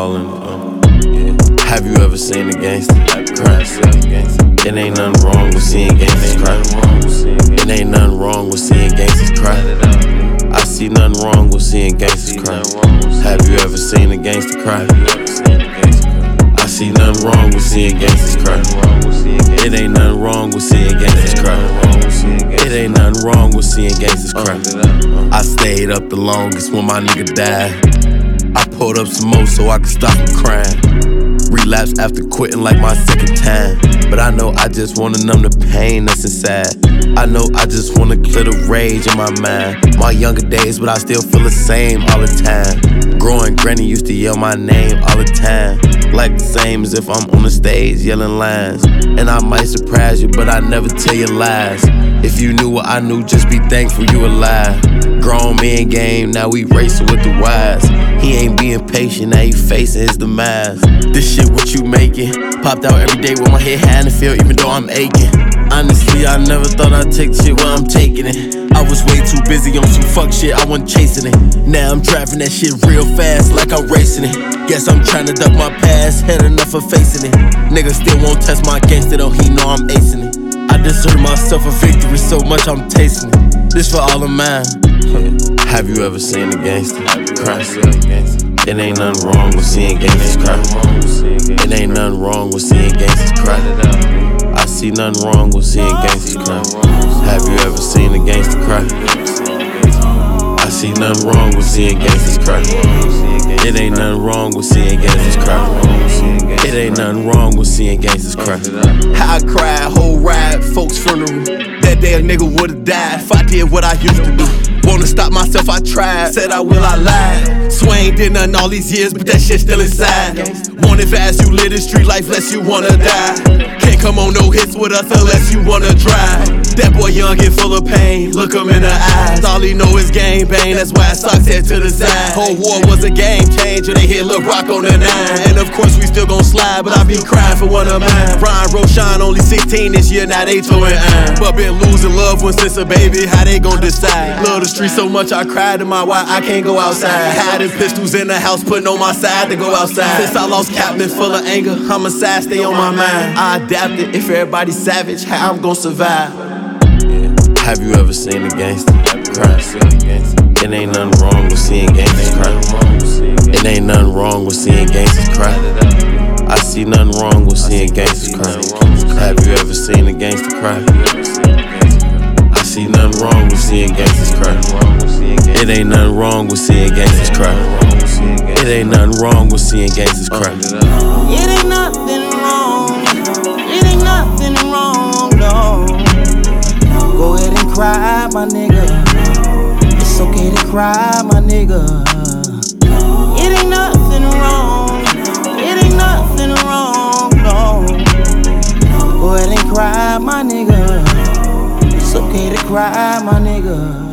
all in Have you ever seen a gangster cry? It ain't nothing wrong with seeing gangsters cry. It ain't nothing wrong with seeing gangsters cry. I see nothing wrong with seeing gangsters cry. Have you ever seen a gangster cry? I see nothing wrong with seeing gangsters cry. It ain't nothing wrong with seeing gangsters cry. It ain't nothing wrong with seeing gangsters cry. I stayed up the longest when my nigga died. I pulled up some more so I could stop him crying. Relapse after quitting like my second time. But I know I just wanna numb the pain that's inside. I know I just wanna clear the rage in my mind. My younger days, but I still feel the same all the time. Growing granny used to yell my name all the time. Like the same as if I'm on the stage yelling lines. And I might surprise you, but I never tell you lies. If you knew what I knew, just be thankful you alive. Grown man game, now we racing with the wise. He ain't being patient, now he facing his demise. This shit what you making? Popped out every day with my head high in the field, even though I'm aching. Honestly, I never thought I'd take shit where I'm taking it. I was way too busy on some fuck shit, I wasn't chasing it. Now I'm driving that shit real fast, like I'm racing it. Guess I'm trying to duck my past, had enough of facing it. Nigga still won't test my gangster though, he know I'm acing it. I deserve myself a victory so much I'm tasting it. This for all of mine. Have you ever seen a gangster cry? It ain't nothing wrong with seeing gangsters cry. It ain't nothing wrong with seeing gangsters cry. I see nothing wrong with seeing gangsters cry. Have you ever seen a gangster cry? I see nothing wrong with seeing gangsters cry. It ain't nothing wrong with seeing gangsters cry. It ain't nothing wrong with seeing gangsters cry. How I cried, whole ride, folks' funeral. That day a nigga would've died if I did what I used to do. Wanna stop myself, I tried. Said I will, I lied. Swain did nothing all these years, but that shit still inside. Wanted fast, you live the street life, less you wanna die. Can't come on no hits with us unless you wanna drive. That boy young and full of pain, look him in the eyes. All he know is gang bang, that's why socks head to the side. Whole war was a game changer, they hit Lil Rock on the 9. And of course we still gon' slide, but I be crying for one of mine. Brian Roshan only 16 this year, now they towing iron. But been losing loved ones since a baby, how they gon' decide? Love the street so much I cried to my why I can't go outside. Hiding pistols in the house, putting on my side to go outside. Since I lost Captain full of anger, homicide stay on my mind. I adapted, if everybody's savage, how I'm gon' survive? Have you ever seen a gangster cry? It ain't nothing wrong with seeing gangsters cry. It ain't nothing wrong with seeing gangsters cry. I see nothing wrong with seeing gangsters cry. Have you ever seen a gangster cry? I see nothing wrong with seeing gangsters cry. It ain't nothing wrong with seeing gangsters cry. It ain't nothing wrong with seeing gangsters cry. It ain't nothing wrong. It ain't nothing wrong, no. Go ahead and cry, my nigga. It's okay to cry, my nigga. It ain't nothing wrong. It ain't nothing wrong, no. Go ahead and cry, my nigga. It's okay to cry, my nigga.